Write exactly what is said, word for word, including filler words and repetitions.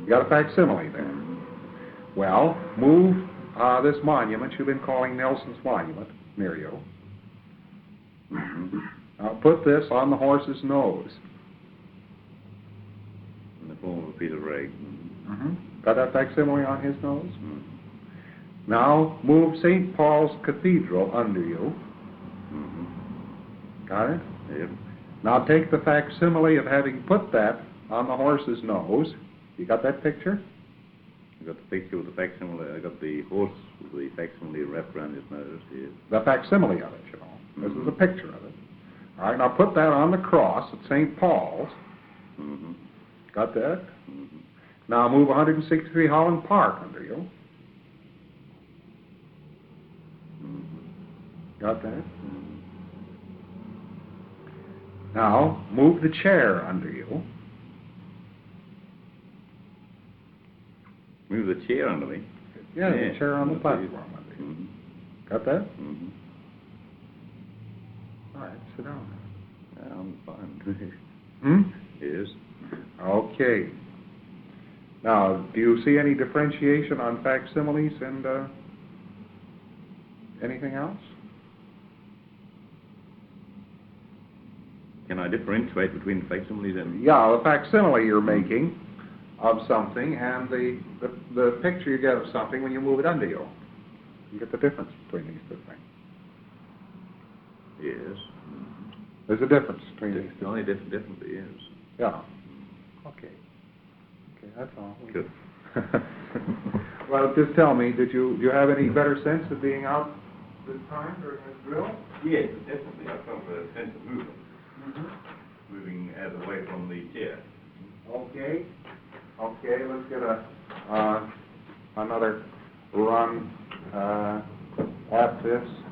You got a facsimile there. Well, move uh, this monument you've been calling Nelson's Monument near you. Mm-hmm. Now put this on the horse's nose. In the form of a piece of rag. Mm-hmm. Got that facsimile on his nose? Mm-hmm. Now move Saint Paul's Cathedral under you. Mm-hmm. Got it? Yep. Now take the facsimile of having put that on the horse's nose. You got that picture? I got the picture with the facsimile. I got the horse with the facsimile wrapped around his nose. Yes. The facsimile of it, you know. This Mm-hmm. is a picture of it. All right, now put that on the cross at Saint Paul's. Mm-hmm. Got that? Mm-hmm. Now move one sixty-three Holland Park under you. Mm-hmm. Got that? Mm-hmm. Now move the chair under you. Move the chair under me. Yeah, Yeah, the chair on the that's platform under you. Mm-hmm. Got that? Mm-hmm. All right, sit down. Yeah, I'm fine. Hmm? Yes. Okay. Now, do you see any differentiation on facsimiles and uh, anything else? Can I differentiate between facsimiles and... Yeah, the facsimile you're making of something and the, the, the picture you get of something when you move it under you. You get the difference between these two things. Yes. There's a difference between these The two. only diff- difference is... Yeah. Okay. Okay, that's all. Good. Well, just tell me, did you do you have any better sense of being out this time during this drill? Yes, definitely. I felt a sense of movement. Mm-hmm. Moving as away from the chair. Okay. Okay, let's get a uh, another run uh, at this.